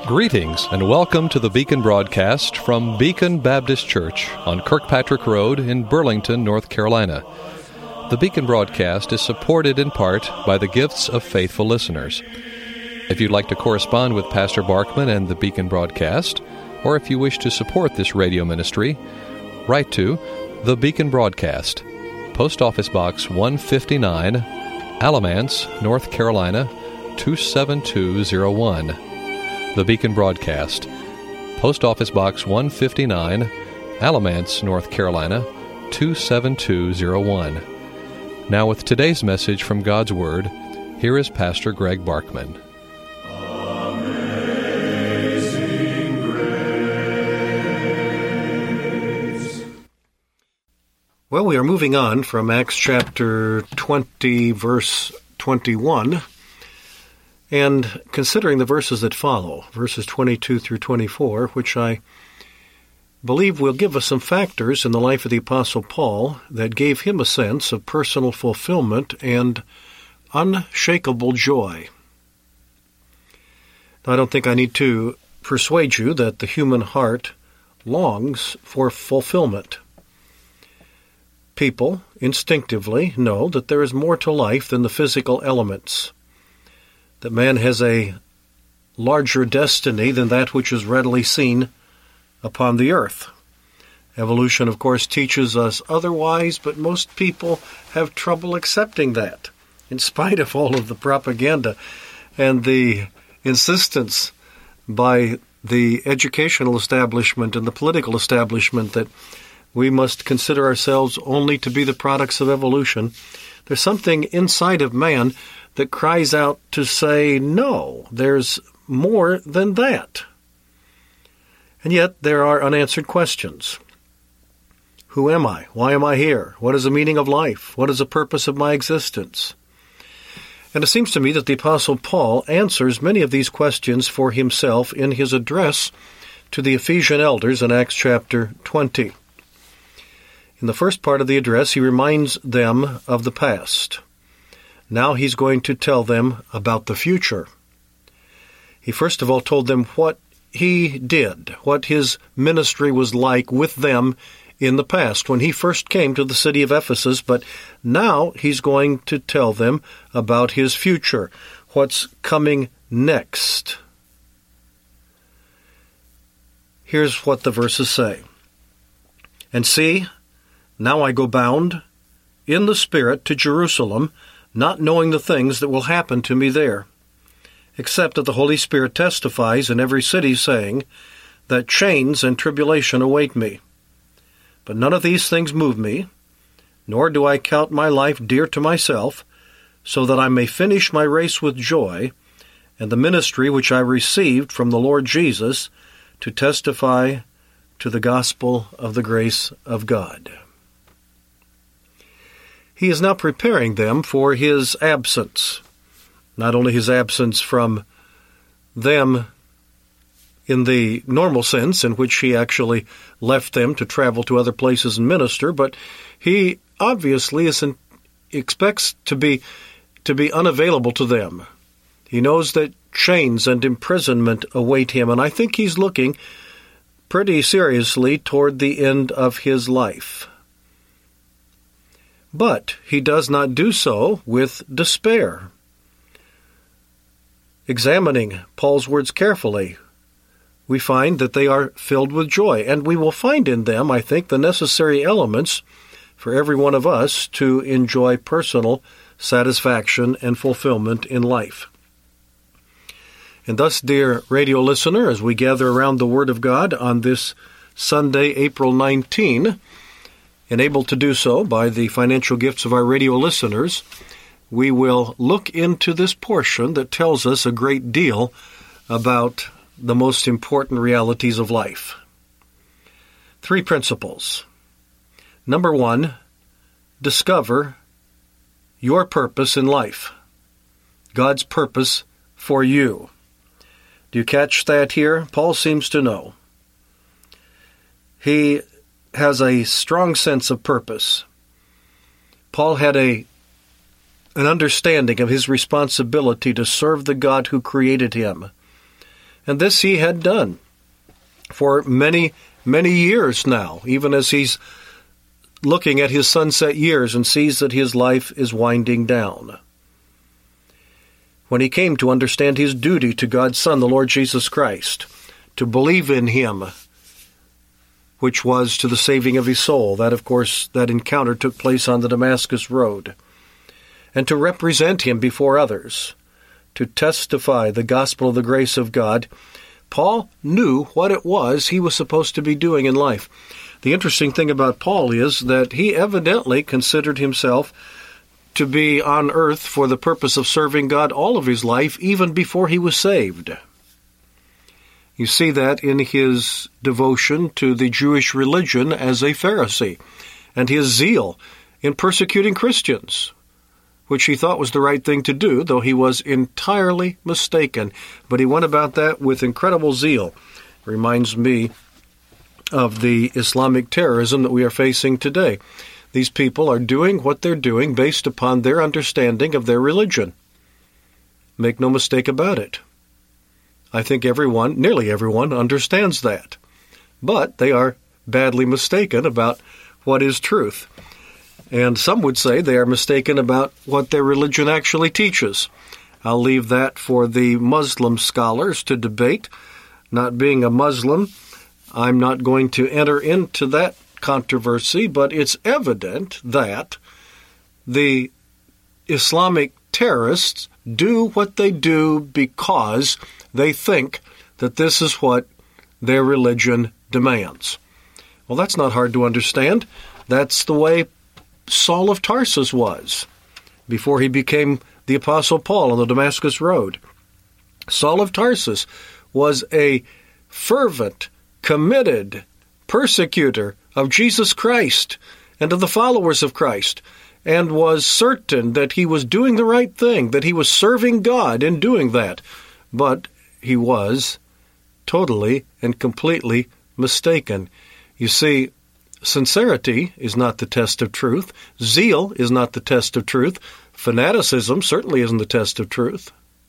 Greetings and welcome to the Beacon broadcast from Beacon Baptist Church on Kirkpatrick Road in Burlington, North Carolina. The Beacon broadcast is supported in part by the gifts of faithful listeners. If you'd like to correspond with Pastor Barkman and the Beacon broadcast, or if you wish to support this radio ministry, write to The Beacon Broadcast, Post Office Box 159, Alamance, North Carolina, 27201. The Beacon Broadcast, Post Office Box 159, Alamance, North Carolina, 27201. Now with today's message from God's Word, here is Pastor Greg Barkman. Amazing Grace. Well, we are moving on from Acts chapter 20, verse 21, and considering the verses that follow, verses 22 through 24, which I believe will give us some factors in the life of the Apostle Paul that gave him a sense of personal fulfillment and unshakable joy. Now, I don't think I need to persuade you that the human heart longs for fulfillment. People instinctively know that there is more to life than the physical elements, that man has a larger destiny than that which is readily seen upon the earth. Evolution, of course, teaches us otherwise, but most people have trouble accepting that, in spite of all of the propaganda and the insistence by the educational establishment and the political establishment that we must consider ourselves only to be the products of evolution. There's something inside of man that cries out to say, no, there's more than that. And yet there are unanswered questions. Who am I? Why am I here? What is the meaning of life? What is the purpose of my existence? And it seems to me that the Apostle Paul answers many of these questions for himself in his address to the Ephesian elders in Acts chapter 20. In the first part of the address, he reminds them of the past. Now he's going to tell them about the future. He first of all told them what he did, what his ministry was like with them in the past when he first came to the city of Ephesus, but now he's going to tell them about his future, what's coming next. Here's what the verses say. And see, now I go bound in the Spirit to Jerusalem, not knowing the things that will happen to me there, except that the Holy Spirit testifies in every city, saying that chains and tribulation await me. But none of these things move me, nor do I count my life dear to myself, so that I may finish my race with joy, and the ministry which I received from the Lord Jesus, to testify to the gospel of the grace of God. He is now preparing them for his absence, not only his absence from them in the normal sense in which he actually left them to travel to other places and minister, but he obviously expects to be unavailable to them. He knows that chains and imprisonment await him, and I think he's looking pretty seriously toward the end of his life. But he does not do so with despair. Examining Paul's words carefully, we find that they are filled with joy, and we will find in them, I think, the necessary elements for every one of us to enjoy personal satisfaction and fulfillment in life. And thus, dear radio listener, as we gather around the Word of God on this Sunday, April 19, enabled to do so by the financial gifts of our radio listeners, we will look into this portion that tells us a great deal about the most important realities of life. 3 principles. Number 1, discover your purpose in life. God's purpose for you. Do you catch that here? Paul seems to know. He has a strong sense of purpose. Paul had an understanding of his responsibility to serve the God who created him, And this he had done for many, many years now, even as he's looking at his sunset years and sees that his life is winding down. When he came to understand his duty to God's Son, the Lord Jesus Christ, to believe in him, which was to the saving of his soul. That, of course, that encounter took place on the Damascus Road. And to represent him before others, to testify the gospel of the grace of God, Paul knew what it was he was supposed to be doing in life. The interesting thing about Paul is that he evidently considered himself to be on earth for the purpose of serving God all of his life, even before he was saved. You see that in his devotion to the Jewish religion as a Pharisee, and his zeal in persecuting Christians, which he thought was the right thing to do, though he was entirely mistaken. But he went about that with incredible zeal. Reminds me of the Islamic terrorism that we are facing today. These people are doing what they're doing based upon their understanding of their religion. Make no mistake about it. I think everyone, nearly everyone, understands that. But they are badly mistaken about what is truth. And some would say they are mistaken about what their religion actually teaches. I'll leave that for the Muslim scholars to debate. Not being a Muslim, I'm not going to enter into that controversy, but it's evident that the Islamic terrorists do what they do because they think that this is what their religion demands. Well, that's not hard to understand. That's the way Saul of Tarsus was before he became the Apostle Paul on the Damascus Road. Saul of Tarsus was a fervent, committed persecutor of Jesus Christ and of the followers of Christ, and was certain that he was doing the right thing, that he was serving God in doing that. But he was totally and completely mistaken. You see, sincerity is not the test of truth. Zeal is not the test of truth. Fanaticism certainly isn't the test of truth.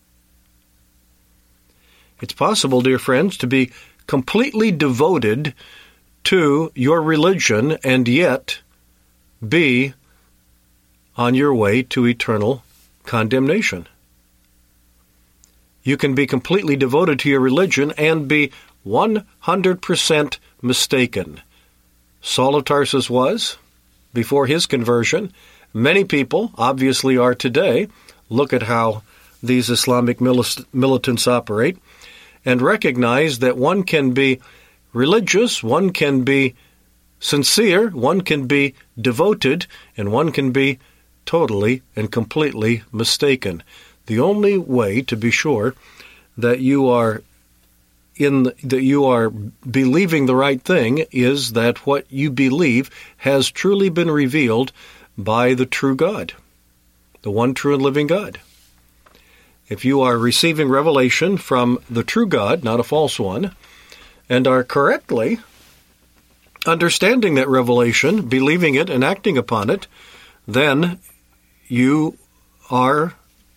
It's possible, dear friends, to be completely devoted to your religion and yet be on your way to eternal condemnation. You can be completely devoted to your religion and be 100% mistaken. Saul of Tarsus was before his conversion. Many people obviously are today. Look at how these Islamic militants operate, and recognize that one can be religious, one can be sincere, one can be devoted, and one can be totally and completely mistaken. The only way to be sure that you are believing the right thing is that what you believe has truly been revealed by the true God, the one true and living God. If you are receiving revelation from the true God, not a false one, and are correctly understanding that revelation, believing it, and acting upon it, then you are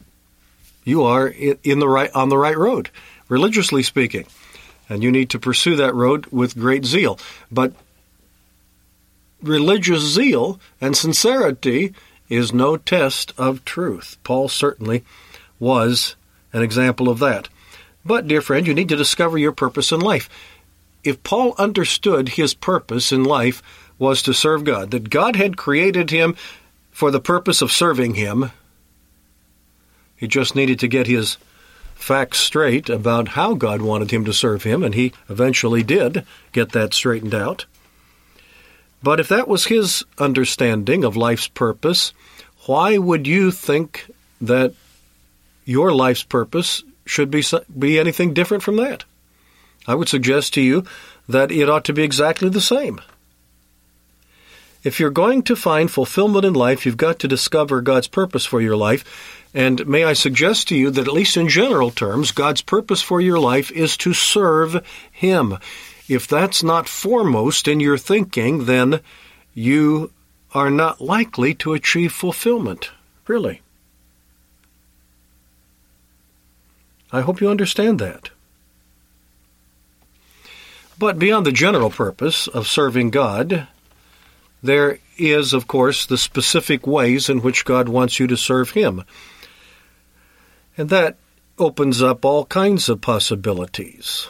on the right road, religiously speaking. And you need to pursue that road with great zeal. But religious zeal and sincerity is no test of truth. Paul certainly was an example of that. But, dear friend, you need to discover your purpose in life. If Paul understood his purpose in life was to serve God, that God had created him for the purpose of serving him, he just needed to get his facts straight about how God wanted him to serve him, and he eventually did get that straightened out. But if that was his understanding of life's purpose, why would you think that your life's purpose should be anything different from that? I would suggest to you that it ought to be exactly the same. If you're going to find fulfillment in life, you've got to discover God's purpose for your life. And may I suggest to you that, at least in general terms, God's purpose for your life is to serve Him. If that's not foremost in your thinking, then you are not likely to achieve fulfillment, really. I hope you understand that. But beyond the general purpose of serving God, there is, of course, the specific ways in which God wants you to serve Him. And that opens up all kinds of possibilities.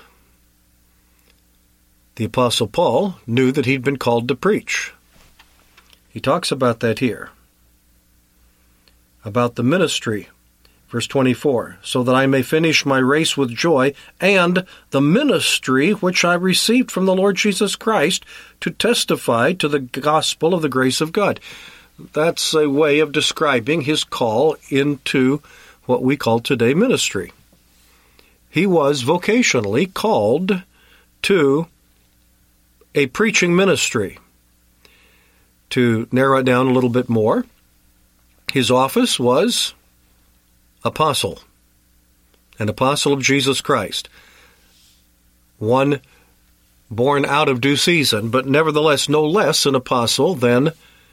The Apostle Paul knew that he'd been called to preach. He talks about that here, about the ministry. Verse 24, so that I may finish my race with joy, and the ministry which I received from the Lord Jesus Christ to testify to the gospel of the grace of God. That's a way of describing his call into what we call today ministry. He was vocationally called to a preaching ministry. To narrow it down a little bit more, his office was apostle, an apostle of Jesus Christ, one born out of due season, but nevertheless no less an apostle than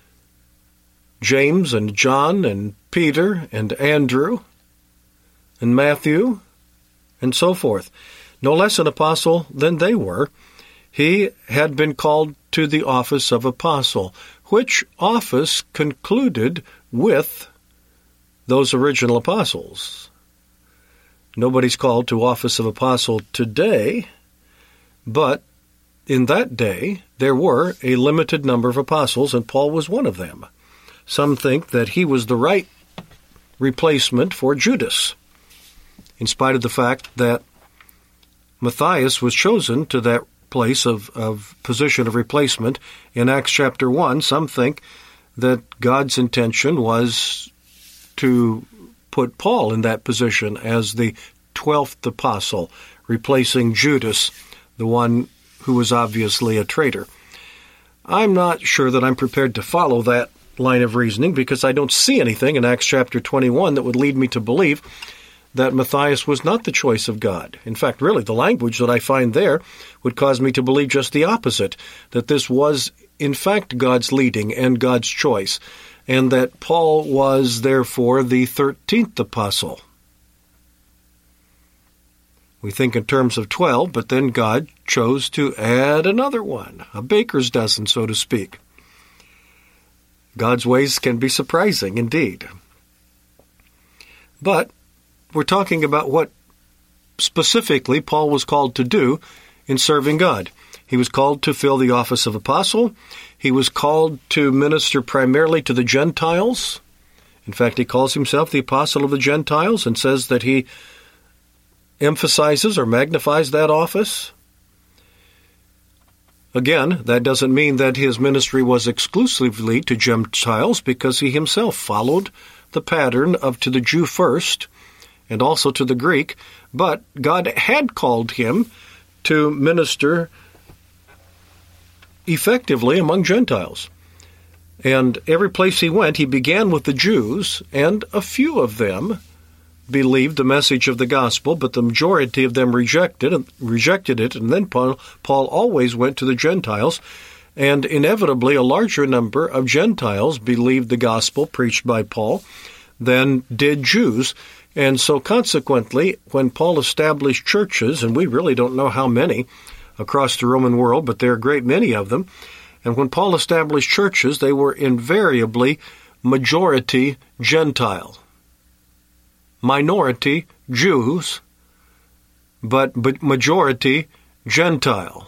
James and John and Peter and Andrew and Matthew and so forth. No less an apostle than they were. He had been called to the office of apostle, which office concluded with those original apostles. Nobody's called to office of apostle today, but in that day there were a limited number of apostles, and Paul was one of them. Some think that he was the right replacement for Judas, in spite of the fact that Matthias was chosen to that place of position of replacement in Acts chapter 1. Some think that God's intention was to put Paul in that position as the 12th apostle, replacing Judas, the one who was obviously a traitor. I'm not sure that I'm prepared to follow that line of reasoning, because I don't see anything in Acts chapter 21 that would lead me to believe that Matthias was not the choice of God. In fact, really, the language that I find there would cause me to believe just the opposite, that this was, in fact, God's leading and God's choice, and that Paul was, therefore, the 13th apostle. We think in terms of 12, but then God chose to add another one, a baker's dozen, so to speak. God's ways can be surprising indeed. But we're talking about what specifically Paul was called to do in serving God. He was called to fill the office of apostle. He was called to minister primarily to the Gentiles. In fact, he calls himself the apostle of the Gentiles and says that he emphasizes or magnifies that office. Again, that doesn't mean that his ministry was exclusively to Gentiles, because he himself followed the pattern of to the Jew first and also to the Greek, but God had called him to minister effectively among Gentiles. And every place he went, he began with the Jews, and a few of them believed the message of the gospel, but the majority of them rejected it, and then Paul always went to the Gentiles, and inevitably a larger number of Gentiles believed the gospel preached by Paul than did Jews. And so consequently, when Paul established churches, and we really don't know how many across the Roman world, but there are a great many of them, and when Paul established churches, they were invariably majority Gentile. Minority Jews, but majority Gentile.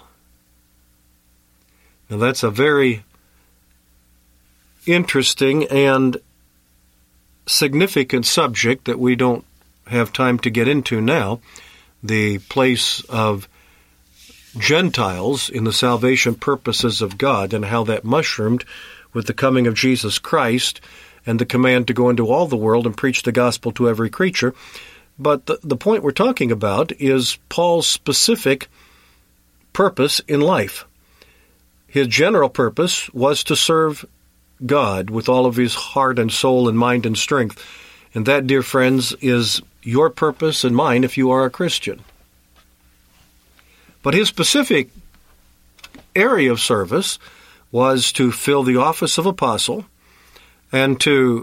Now that's a very interesting and significant subject that we don't have time to get into now, the place of Gentiles in the salvation purposes of God and how that mushroomed with the coming of Jesus Christ and the command to go into all the world and preach the gospel to every creature. But the point we're talking about is Paul's specific purpose in life. His general purpose was to serve God with all of his heart and soul and mind and strength. And that, dear friends, is your purpose and mine if you are a Christian. But his specific area of service was to fill the office of apostle and to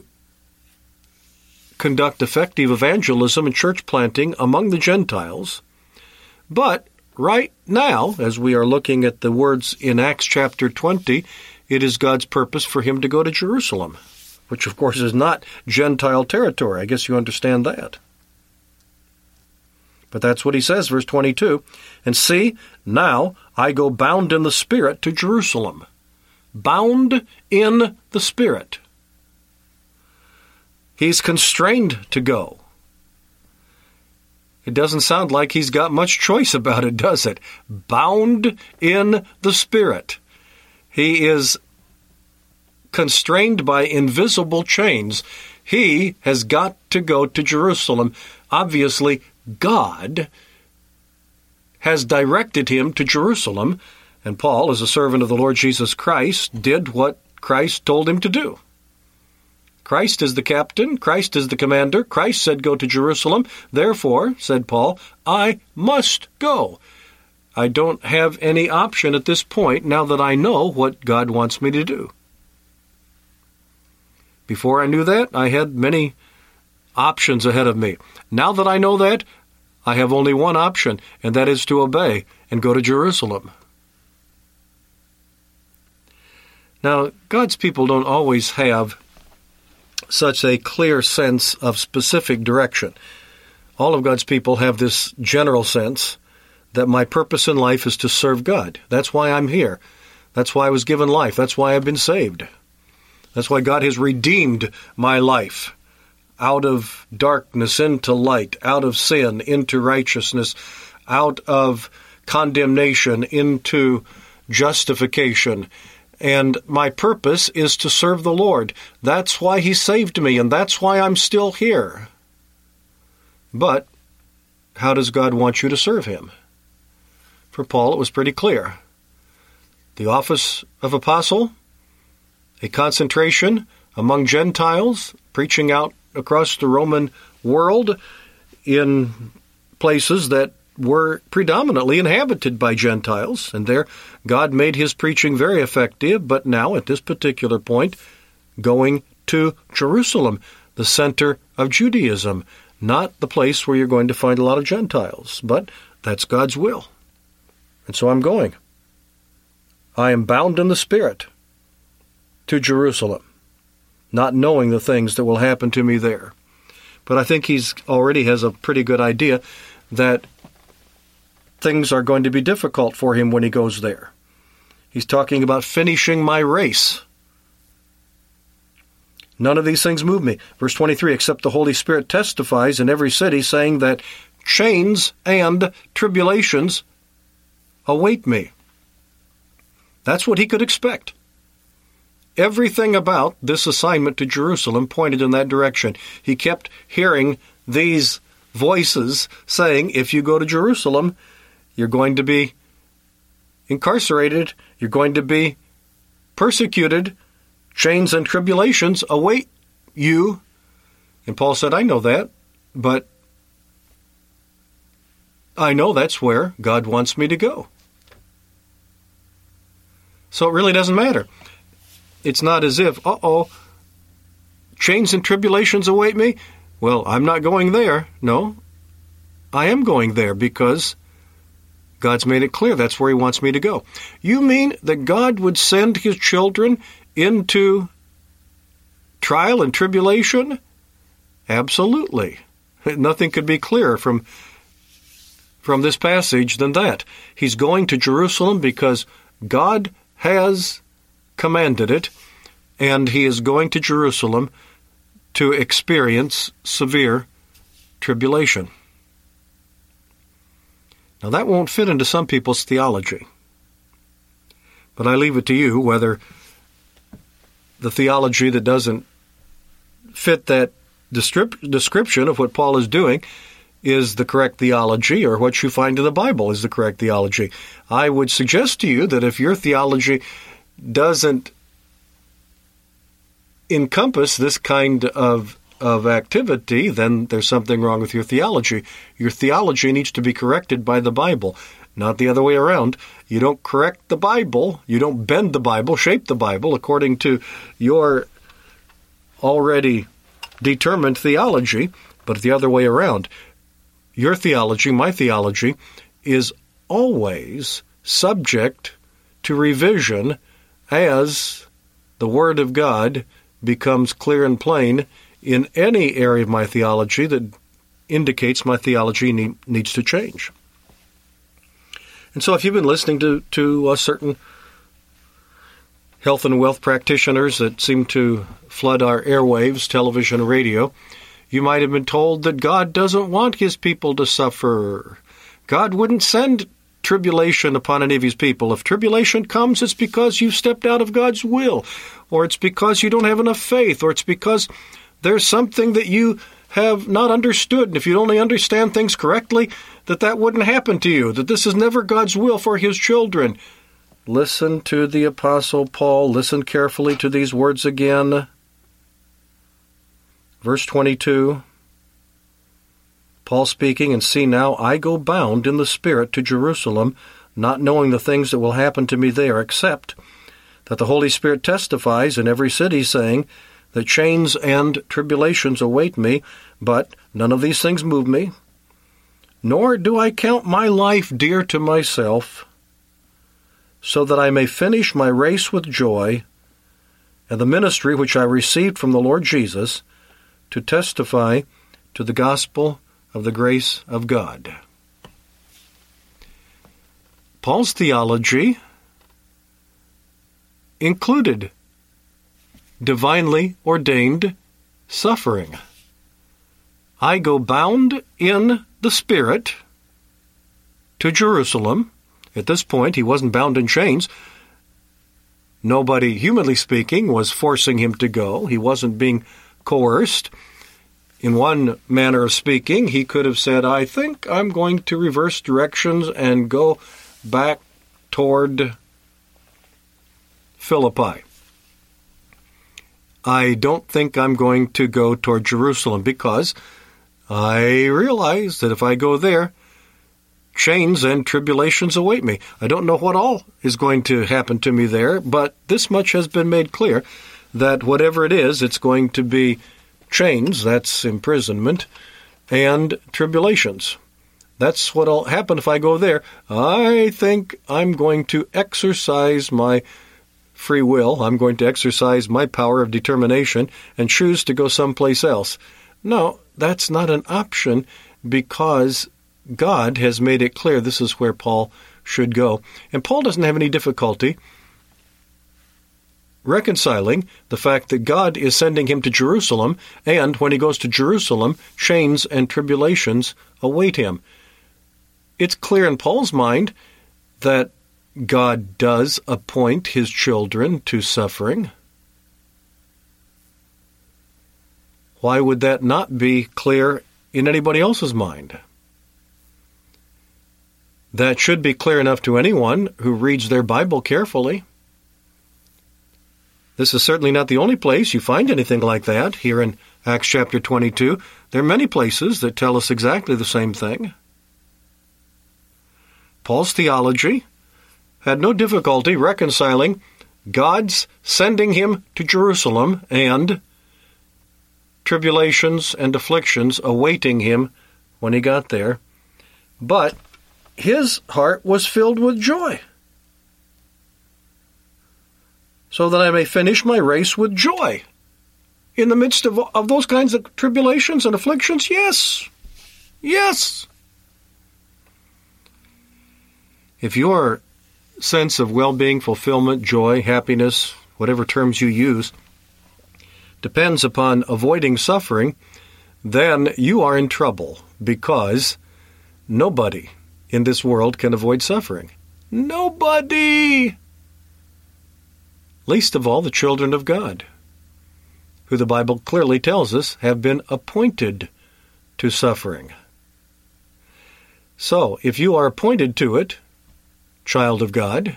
conduct effective evangelism and church planting among the Gentiles. But right now, as we are looking at the words in Acts chapter 20, it is God's purpose for him to go to Jerusalem, which of course is not Gentile territory. I guess you understand that. But that's what he says, verse 22. And see, now I go bound in the Spirit to Jerusalem. Bound in the Spirit. He's constrained to go. It doesn't sound like he's got much choice about it, does it? Bound in the Spirit. He is constrained by invisible chains. He has got to go to Jerusalem. Obviously, God has directed him to Jerusalem, and Paul, as a servant of the Lord Jesus Christ, did what Christ told him to do. Christ is the captain, Christ is the commander, Christ said go to Jerusalem. Therefore, said Paul, I must go. I don't have any option at this point now that I know what God wants me to do. Before I knew that, I had many options ahead of me. Now that I know that, I have only one option, and that is to obey and go to Jerusalem. Now, God's people don't always have such a clear sense of specific direction. All of God's people have this general sense that my purpose in life is to serve God. That's why I'm here. That's why I was given life. That's why I've been saved. That's why God has redeemed my life out of darkness into light, out of sin into righteousness, out of condemnation into justification. And my purpose is to serve the Lord. That's why he saved me, and that's why I'm still here. But how does God want you to serve him? For Paul, it was pretty clear. The office of apostle, a concentration among Gentiles, preaching out across the Roman world in places that were predominantly inhabited by Gentiles, and there God made his preaching very effective, but now at this particular point, going to Jerusalem, the center of Judaism, not the place where you're going to find a lot of Gentiles, but that's God's will. And so I'm going. I am bound in the Spirit to Jerusalem, not knowing the things that will happen to me there. But I think he's already has a pretty good idea that things are going to be difficult for him when he goes there. He's talking about finishing my race. None of these things move me. Verse 23, except the Holy Spirit testifies in every city, saying that chains and tribulations await me. That's what he could expect. Everything about this assignment to Jerusalem pointed in that direction. He kept hearing these voices saying, if you go to Jerusalem, you're going to be incarcerated, you're going to be persecuted, chains and tribulations await you. And Paul said, I know that, but I know that's where God wants me to go. So it really doesn't matter. It's not as if, chains and tribulations await me. Well, I'm not going there. No, I am going there because God's made it clear that's where he wants me to go. You mean that God would send his children into trial and tribulation? Absolutely. Nothing could be clearer from this passage than that. He's going to Jerusalem because God has commanded it, and he is going to Jerusalem to experience severe tribulation. Now, that won't fit into some people's theology, but I leave it to you whether the theology that doesn't fit that description of what Paul is doing is the correct theology, or what you find in the Bible is the correct theology. I would suggest to you that if your theology doesn't encompass this kind of activity, then there's something wrong with your theology. Your theology needs to be corrected by the Bible, not the other way around. You don't correct the Bible, you don't bend the Bible, shape the Bible according to your already determined theology, but the other way around. Your theology, my theology, is always subject to revision as the Word of God becomes clear and plain in any area of my theology that indicates my theology needs to change. And so if you've been listening to certain health and wealth practitioners that seem to flood our airwaves, television and radio, you might have been told that God doesn't want his people to suffer. God wouldn't send tribulation upon any of his people. If tribulation comes, it's because you've stepped out of God's will, or it's because you don't have enough faith, or it's because there's something that you have not understood, and if you'd only understand things correctly, that wouldn't happen to you, that this is never God's will for his children. Listen to the Apostle Paul. Listen carefully to these words again. Verse 22, Paul speaking, "And see now, I go bound in the Spirit to Jerusalem, not knowing the things that will happen to me there, except that the Holy Spirit testifies in every city, saying that chains and tribulations await me, but none of these things move me. Nor do I count my life dear to myself, so that I may finish my race with joy, and the ministry which I received from the Lord Jesus, to testify to the gospel of the grace of God." Paul's theology included divinely ordained suffering. I go bound in the Spirit to Jerusalem. At this point, he wasn't bound in chains. Nobody, humanly speaking, was forcing him to go. He wasn't being coerced. In one manner of speaking, he could have said, I think I'm going to reverse directions and go back toward Philippi. I don't think I'm going to go toward Jerusalem because I realize that if I go there, chains and tribulations await me. I don't know what all is going to happen to me there, but this much has been made clear, that whatever it is, it's going to be chains, that's imprisonment, and tribulations. That's what'll happen if I go there. I think I'm going to exercise my free will. I'm going to exercise my power of determination and choose to go someplace else. No, that's not an option, because God has made it clear this is where Paul should go. And Paul doesn't have any difficulty reconciling the fact that God is sending him to Jerusalem, and when he goes to Jerusalem, chains and tribulations await him. It's clear in Paul's mind that God does appoint his children to suffering. Why would that not be clear in anybody else's mind? That should be clear enough to anyone who reads their Bible carefully. This is certainly not the only place you find anything like that here in Acts chapter 22. There are many places that tell us exactly the same thing. Paul's theology had no difficulty reconciling God's sending him to Jerusalem and tribulations and afflictions awaiting him when he got there. But his heart was filled with joy, so that I may finish my race with joy. In the midst of those kinds of tribulations and afflictions, yes. Yes. If your sense of well-being, fulfillment, joy, happiness, whatever terms you use, depends upon avoiding suffering, then you are in trouble, because nobody in this world can avoid suffering. Nobody! Least of all the children of God, who the Bible clearly tells us have been appointed to suffering. So, if you are appointed to it, child of God,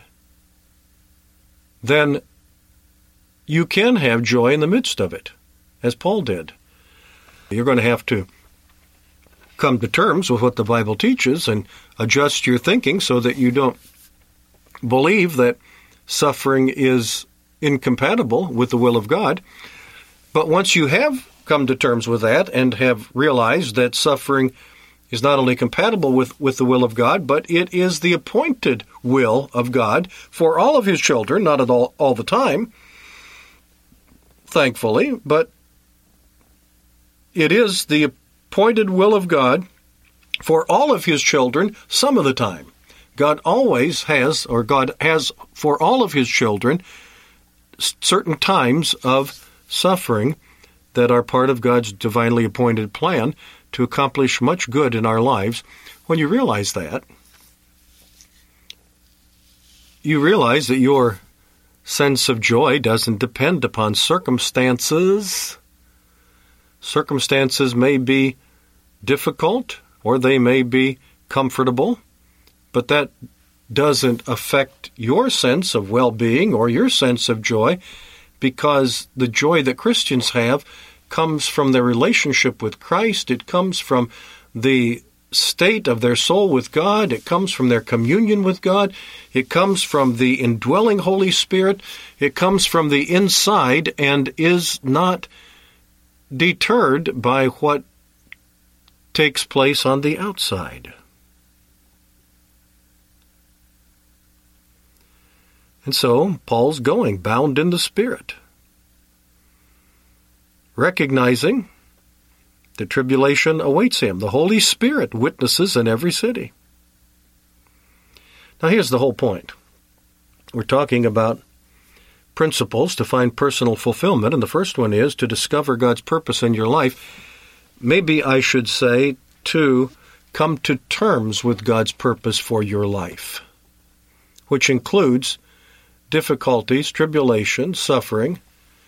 then you can have joy in the midst of it, as Paul did. You're going to have to come to terms with what the Bible teaches and adjust your thinking so that you don't believe that suffering is incompatible with the will of God. But once you have come to terms with that and have realized that suffering is not only compatible with the will of God, but it is the appointed will of God for all of his children, not at all the time, thankfully, but it is the appointed will of God for all of his children some of the time. God has for all of his children certain times of suffering that are part of God's divinely appointed plan to accomplish much good in our lives. When you realize that, you realize that your sense of joy doesn't depend upon circumstances. Circumstances may be difficult or they may be comfortable, but that doesn't affect your sense of well-being or your sense of joy, because the joy that Christians have comes from their relationship with Christ. It comes from the state of their soul with God. It comes from their communion with God. It comes from the indwelling Holy Spirit. It comes from the inside and is not deterred by what takes place on the outside. And so Paul's going, bound in the Spirit, recognizing the tribulation awaits him. The Holy Spirit witnesses in every city. Now here's the whole point. We're talking about principles to find personal fulfillment, and the first one is to discover God's purpose in your life. Maybe I should say to come to terms with God's purpose for your life, which includes difficulties, tribulation, suffering,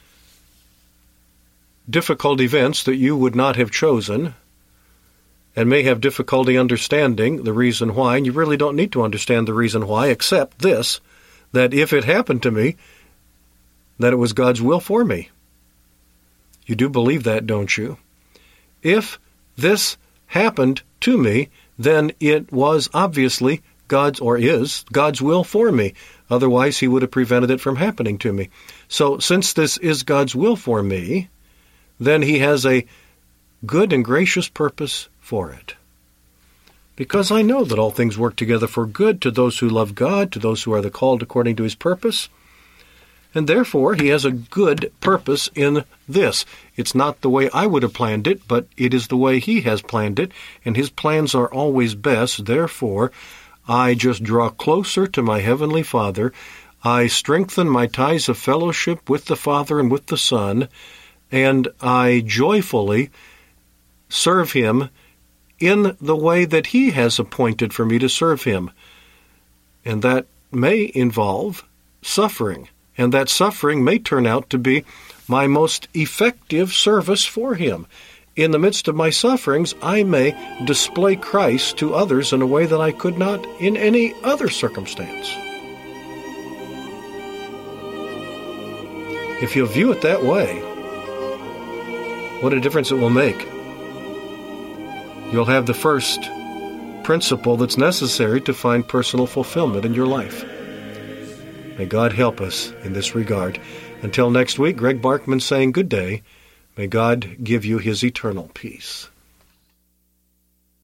difficult events that you would not have chosen and may have difficulty understanding the reason why, and you really don't need to understand the reason why, except this, that if it happened to me, that it was God's will for me. You do believe that, don't you? If this happened to me, then it was obviously is God's will for me. Otherwise, he would have prevented it from happening to me. So, since this is God's will for me, then he has a good and gracious purpose for it. Because I know that all things work together for good to those who love God, to those who are the called according to his purpose. And therefore, he has a good purpose in this. It's not the way I would have planned it, but it is the way he has planned it, and his plans are always best. Therefore, I just draw closer to my Heavenly Father. I strengthen my ties of fellowship with the Father and with the Son, and I joyfully serve him in the way that he has appointed for me to serve him. And that may involve suffering, and that suffering may turn out to be my most effective service for him. In the midst of my sufferings, I may display Christ to others in a way that I could not in any other circumstance. If you view it that way, what a difference it will make. You'll have the first principle that's necessary to find personal fulfillment in your life. May God help us in this regard. Until next week, Greg Barkman saying good day. May God give you his eternal peace.